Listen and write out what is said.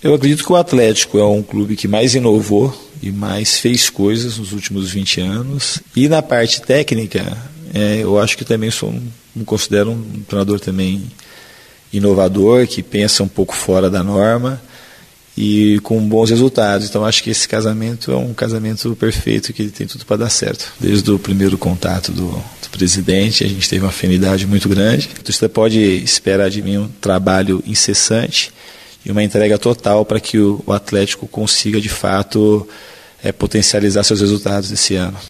Eu acredito que o Atlético é um clube que mais inovou e mais fez coisas nos últimos 20 anos. E na parte técnica, eu acho que também me considero um treinador também inovador, que pensa um pouco fora da norma e com bons resultados. Então acho que esse casamento é um casamento perfeito, que ele tem tudo para dar certo. Desde o primeiro contato do presidente, a gente teve uma afinidade muito grande. Você pode esperar de mim um trabalho incessante e uma entrega total para que o Atlético consiga, de fato, potencializar seus resultados esse ano.